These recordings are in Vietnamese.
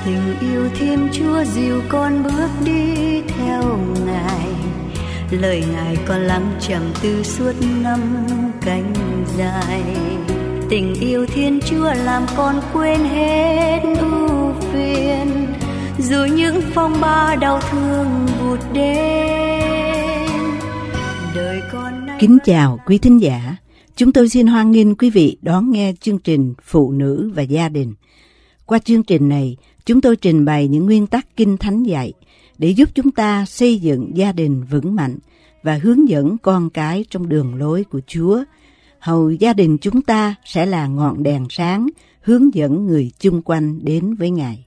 Tình yêu Thiên Chúa dìu con bước đi theo Ngài, lời Ngài con lắng trầm tư suốt năm cánh dài. Tình yêu Thiên Chúa làm con quên hết ưu phiền, dù những phong ba đau thương vụt đến. Đời con nay... Kính chào quý thính giả, chúng tôi xin hoan nghênh quý vị đón nghe chương trình Phụ nữ và gia đình. Qua chương trình này, chúng tôi trình bày những nguyên tắc Kinh Thánh dạy để giúp chúng ta xây dựng gia đình vững mạnh và hướng dẫn con cái trong đường lối của Chúa. Hầu gia đình chúng ta sẽ là ngọn đèn sáng hướng dẫn người chung quanh đến với Ngài.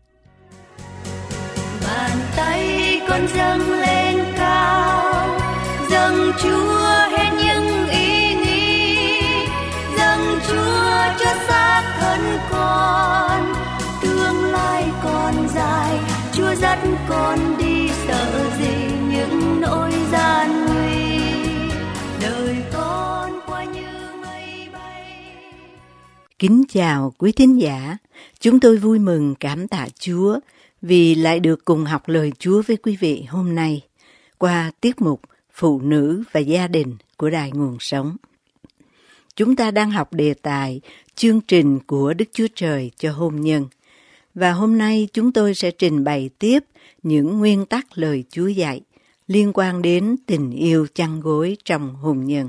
Bàn tay con dâng lên cao, dâng Chúa hết những ý nghĩ, dâng Chúa cho xác thân con. Tương lai còn dài, Chúa dắt con đi, sợ gì những nỗi gian nguy. Đời con qua như mây bay. Kính chào quý thính giả, chúng tôi vui mừng cảm tạ Chúa vì lại được cùng học lời Chúa với quý vị hôm nay qua tiết mục Phụ nữ và gia đình của Đài Nguồn Sống. Chúng ta đang học đề tài chương trình của Đức Chúa Trời cho hôn nhân. Và hôm nay chúng tôi sẽ trình bày tiếp những nguyên tắc lời Chúa dạy liên quan đến tình yêu chăn gối trong hôn nhân.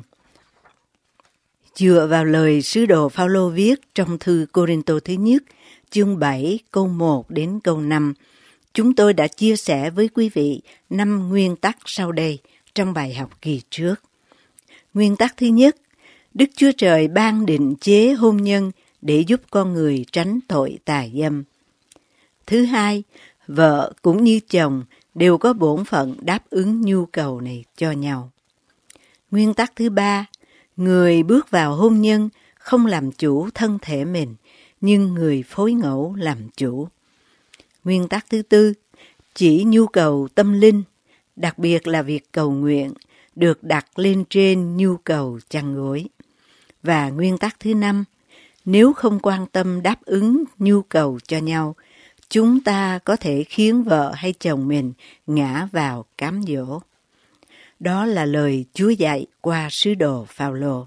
Dựa vào lời sứ đồ Phao-lô viết trong thư Cô-rinh-tô thứ nhất, chương 7, câu 1 đến câu 5, chúng tôi đã chia sẻ với quý vị 5 nguyên tắc sau đây trong bài học kỳ trước. Nguyên tắc thứ nhất, Đức Chúa Trời ban định chế hôn nhân để giúp con người tránh tội tà dâm. Thứ hai, vợ cũng như chồng đều có bổn phận đáp ứng nhu cầu này cho nhau. Nguyên tắc thứ ba, người bước vào hôn nhân không làm chủ thân thể mình, nhưng người phối ngẫu làm chủ. Nguyên tắc thứ tư, chỉ nhu cầu tâm linh, đặc biệt là việc cầu nguyện, được đặt lên trên nhu cầu chăn gối. Và nguyên tắc thứ năm, nếu không quan tâm đáp ứng nhu cầu cho nhau, chúng ta có thể khiến vợ hay chồng mình ngã vào cám dỗ. Đó là lời Chúa dạy qua sứ đồ Phao-lô.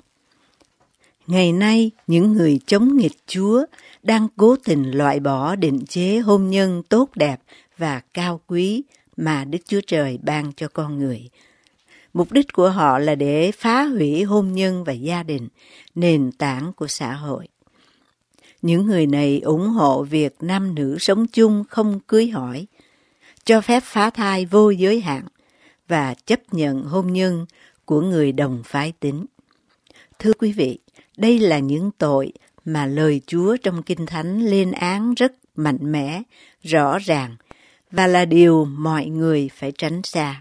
Ngày nay, những người chống nghịch Chúa đang cố tình loại bỏ định chế hôn nhân tốt đẹp và cao quý mà Đức Chúa Trời ban cho con người. Mục đích của họ là để phá hủy hôn nhân và gia đình, nền tảng của xã hội. Những người này ủng hộ việc nam nữ sống chung không cưới hỏi, cho phép phá thai vô giới hạn và chấp nhận hôn nhân của người đồng phái tính. Thưa quý vị, đây là những tội mà lời Chúa trong Kinh Thánh lên án rất mạnh mẽ, rõ ràng và là điều mọi người phải tránh xa.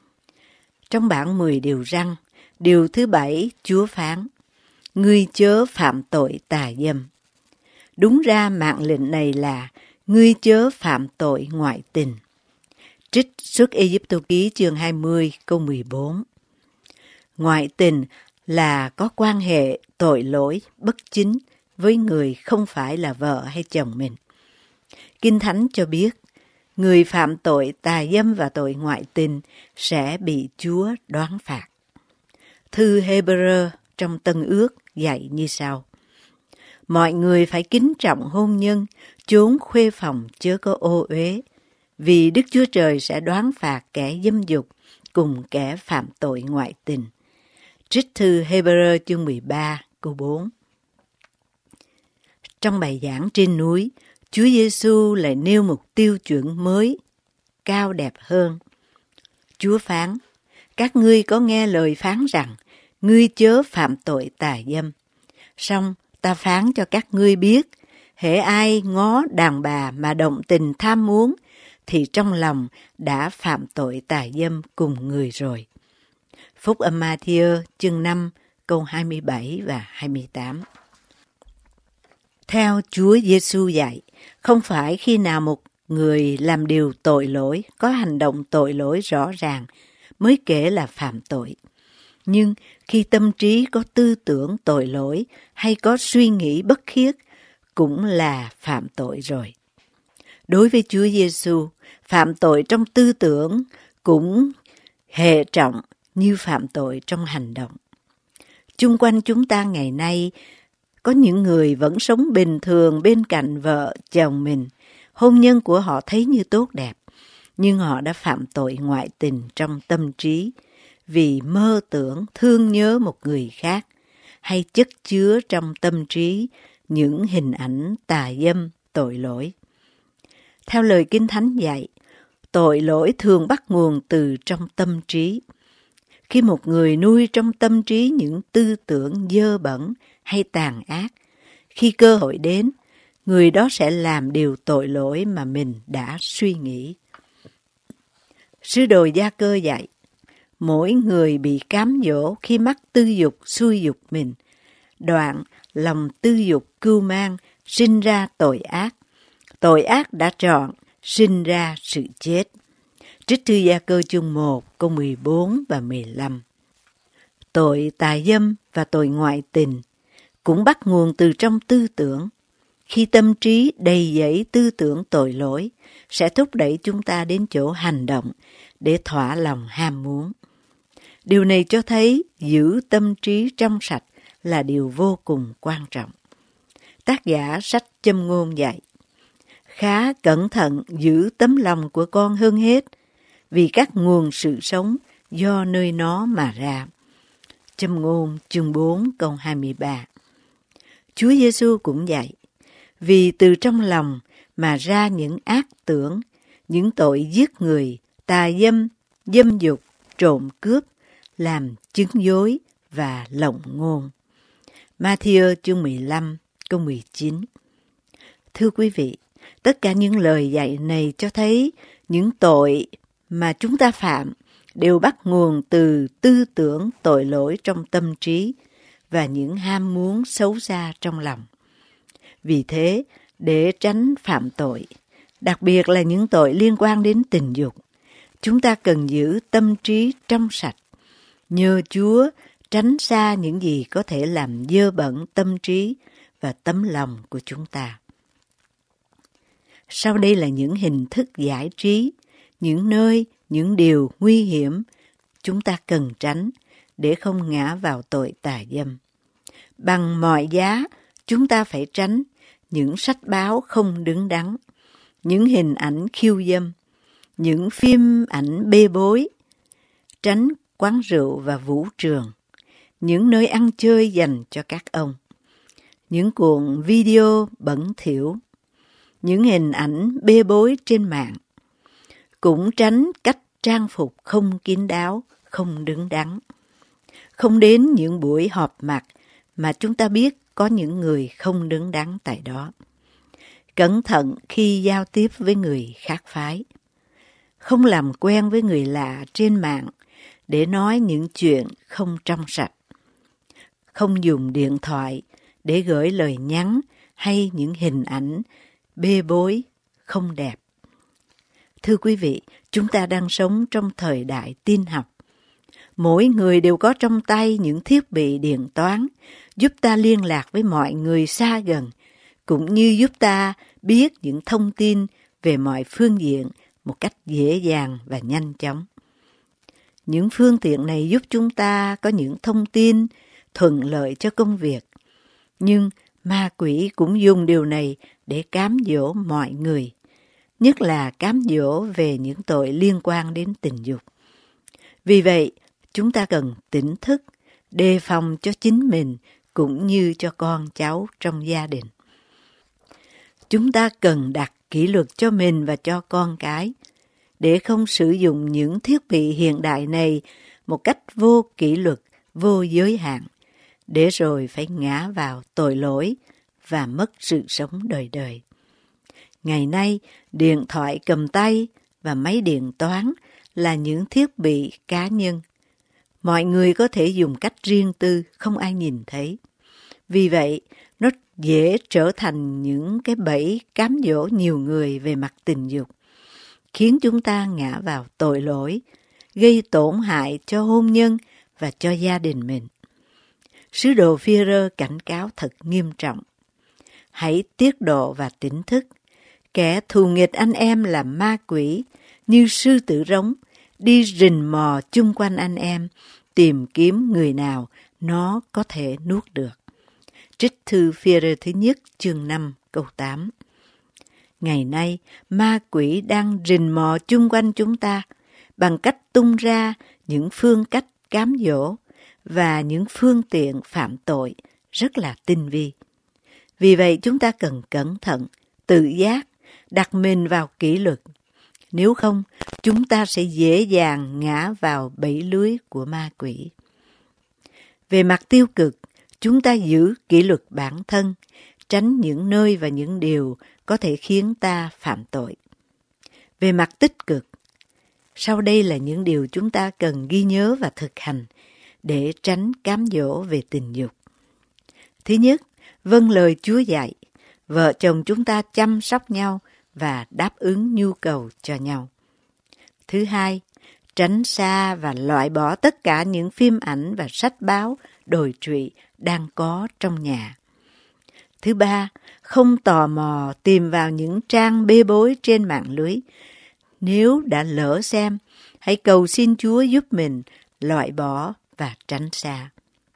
Trong bản 10 điều răn, điều thứ 7 Chúa phán, ngươi chớ phạm tội tà dâm. Đúng ra mạng lệnh này là ngươi chớ phạm tội ngoại tình. Trích xuất Ê-díp-tô ký chương 20 câu 14. Ngoại tình là có quan hệ tội lỗi bất chính với người không phải là vợ hay chồng mình. Kinh Thánh cho biết, người phạm tội tà dâm và tội ngoại tình sẽ bị Chúa đoán phạt. Thư Hê-bơ-rơ trong Tân Ước dạy như sau. Mọi người phải kính trọng hôn nhân, chốn khuê phòng chớ có ô uế, vì Đức Chúa Trời sẽ đoán phạt kẻ dâm dục cùng kẻ phạm tội ngoại tình. Trích thư Hê-bơ-rơ chương 13 câu 4. Trong bài giảng trên núi, Chúa Giêsu lại nêu một tiêu chuẩn mới, cao đẹp hơn. Chúa phán, các ngươi có nghe lời phán rằng, ngươi chớ phạm tội tà dâm. Song ta phán cho các ngươi biết, hễ ai ngó đàn bà mà động tình tham muốn, thì trong lòng đã phạm tội tà dâm cùng người rồi. Phúc âm Ma-thi-ơ chương 5 câu 27 và 28. Theo Chúa Giêsu dạy, không phải khi nào một người làm điều tội lỗi, có hành động tội lỗi rõ ràng mới kể là phạm tội. Nhưng khi tâm trí có tư tưởng tội lỗi hay có suy nghĩ bất khiết cũng là phạm tội rồi. Đối với Chúa Giêsu, phạm tội trong tư tưởng cũng hệ trọng như phạm tội trong hành động. Chung quanh chúng ta ngày nay, có những người vẫn sống bình thường bên cạnh vợ, chồng mình. Hôn nhân của họ thấy như tốt đẹp, nhưng họ đã phạm tội ngoại tình trong tâm trí vì mơ tưởng thương nhớ một người khác hay chất chứa trong tâm trí những hình ảnh tà dâm, tội lỗi. Theo lời Kinh Thánh dạy, tội lỗi thường bắt nguồn từ trong tâm trí. Khi một người nuôi trong tâm trí những tư tưởng dơ bẩn hay tàn ác, khi cơ hội đến, người đó sẽ làm điều tội lỗi mà mình đã suy nghĩ. Sứ đồ Gia Cơ dạy, mỗi người bị cám dỗ khi mắc tư dục xuôi dục mình. Đoạn, lòng tư dục cưu mang, sinh ra tội ác đã trọn, sinh ra sự chết. Trích thư Gia Cơ chương 1, câu 14 và 15. Tội tà dâm và tội ngoại tình cũng bắt nguồn từ trong tư tưởng. Khi tâm trí đầy dẫy tư tưởng tội lỗi, sẽ thúc đẩy chúng ta đến chỗ hành động để thỏa lòng ham muốn. Điều này cho thấy giữ tâm trí trong sạch là điều vô cùng quan trọng. Tác giả sách Châm ngôn dạy, khá cẩn thận giữ tấm lòng của con hơn hết, vì các nguồn sự sống do nơi nó mà ra. Châm ngôn chương 4 câu 23. Chúa Giêsu cũng dạy, vì từ trong lòng mà ra những ác tưởng, những tội giết người, tà dâm, dâm dục, trộm cướp, làm chứng dối và lộng ngôn. Ma-thi-ơ chương 15 câu 19. Thưa quý vị, tất cả những lời dạy này cho thấy những tội mà chúng ta phạm đều bắt nguồn từ tư tưởng tội lỗi trong tâm trí và những ham muốn xấu xa trong lòng. Vì thế, để tránh phạm tội, đặc biệt là những tội liên quan đến tình dục, chúng ta cần giữ tâm trí trong sạch, nhờ Chúa tránh xa những gì có thể làm dơ bẩn tâm trí và tấm lòng của chúng ta. Sau đây là những hình thức giải trí, những nơi, những điều nguy hiểm chúng ta cần tránh để không ngã vào tội tà dâm. Bằng mọi giá, chúng ta phải tránh những sách báo không đứng đắn, những hình ảnh khiêu dâm, những phim ảnh bê bối, tránh quán rượu và vũ trường, những nơi ăn chơi dành cho các ông, những cuộn video bẩn thỉu, những hình ảnh bê bối trên mạng. Cũng tránh cách trang phục không kín đáo, không đứng đắn. Không đến những buổi họp mặt mà chúng ta biết có những người không đứng đắn tại đó. Cẩn thận khi giao tiếp với người khác phái. Không làm quen với người lạ trên mạng để nói những chuyện không trong sạch. Không dùng điện thoại để gửi lời nhắn hay những hình ảnh bê bối không đẹp. Thưa quý vị, chúng ta đang sống trong thời đại tin học. Mỗi người đều có trong tay những thiết bị điện toán giúp ta liên lạc với mọi người xa gần, cũng như giúp ta biết những thông tin về mọi phương diện một cách dễ dàng và nhanh chóng. Những phương tiện này giúp chúng ta có những thông tin thuận lợi cho công việc, nhưng ma quỷ cũng dùng điều này để cám dỗ mọi người, nhất là cám dỗ về những tội liên quan đến tình dục. Vì vậy, chúng ta cần tỉnh thức, đề phòng cho chính mình cũng như cho con cháu trong gia đình. Chúng ta cần đặt kỷ luật cho mình và cho con cái, để không sử dụng những thiết bị hiện đại này một cách vô kỷ luật, vô giới hạn, để rồi phải ngã vào tội lỗi và mất sự sống đời đời. Ngày nay, điện thoại cầm tay và máy điện toán là những thiết bị cá nhân. Mọi người có thể dùng cách riêng tư, không ai nhìn thấy. Vì vậy, nó dễ trở thành những cái bẫy cám dỗ nhiều người về mặt tình dục, khiến chúng ta ngã vào tội lỗi, gây tổn hại cho hôn nhân và cho gia đình mình. Sứ đồ Phi-rơ cảnh cáo thật nghiêm trọng. Hãy tiết độ và tỉnh thức, Kẻ thù nghịch anh em là ma quỷ, như sư tử rống, đi rình mò chung quanh anh em, tìm kiếm người nào nó có thể nuốt được. Trích thư Phi-e-rơ thứ nhất chương 5 câu 8. Ngày nay, ma quỷ đang rình mò chung quanh chúng ta bằng cách tung ra những phương cách cám dỗ và những phương tiện phạm tội rất là tinh vi. Vì vậy chúng ta cần cẩn thận, tự giác, đặt mình vào kỷ luật. Nếu không, chúng ta sẽ dễ dàng ngã vào bẫy lưới của ma quỷ. Về mặt tiêu cực, chúng ta giữ kỷ luật bản thân, tránh những nơi và những điều có thể khiến ta phạm tội. Về mặt tích cực, sau đây là những điều chúng ta cần ghi nhớ và thực hành để tránh cám dỗ về tình dục. Thứ nhất, vâng lời Chúa dạy, vợ chồng chúng ta chăm sóc nhau và đáp ứng nhu cầu cho nhau. Thứ hai, tránh xa và loại bỏ tất cả những phim ảnh và sách báo đồi trụy đang có trong nhà. Thứ ba, không tò mò tìm vào những trang bê bối trên mạng lưới. Nếu đã lỡ xem, hãy cầu xin Chúa giúp mình loại bỏ và tránh xa.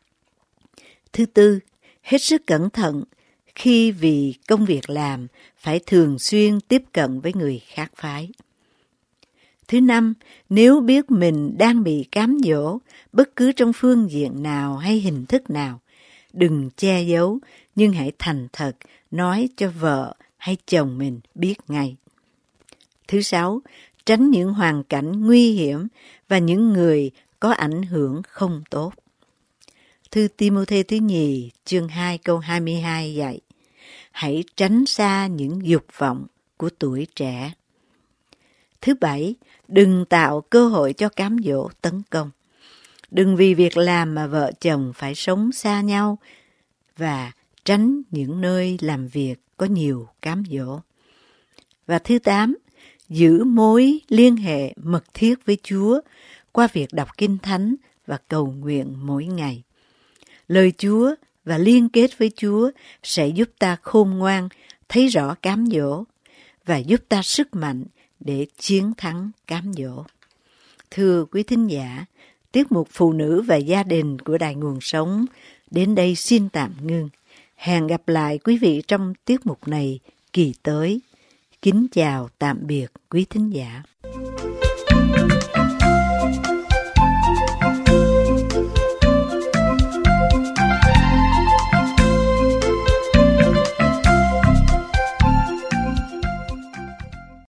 Thứ tư, hết sức cẩn thận khi vì công việc làm phải thường xuyên tiếp cận với người khác phái. Thứ năm, nếu biết mình đang bị cám dỗ bất cứ trong phương diện nào hay hình thức nào, đừng che giấu nhưng hãy thành thật nói cho vợ hay chồng mình biết ngay. Thứ sáu, tránh những hoàn cảnh nguy hiểm và những người có ảnh hưởng không tốt. Thư Ti-mô-thê thứ nhì chương 2 câu 22 dạy, hãy tránh xa những dục vọng của tuổi trẻ. Thứ bảy, đừng tạo cơ hội cho cám dỗ tấn công. Đừng vì việc làm mà vợ chồng phải sống xa nhau và tránh những nơi làm việc có nhiều cám dỗ. Và thứ 8, giữ mối liên hệ mật thiết với Chúa qua việc đọc Kinh Thánh và cầu nguyện mỗi ngày. Lời Chúa và liên kết với Chúa sẽ giúp ta khôn ngoan, thấy rõ cám dỗ và giúp ta sức mạnh để chiến thắng cám dỗ. Thưa quý thính giả, tiết mục Phụ nữ và gia đình của Đài Nguồn Sống đến đây xin tạm ngưng. Hẹn gặp lại quý vị trong tiết mục này kỳ tới. Kính chào tạm biệt quý thính giả.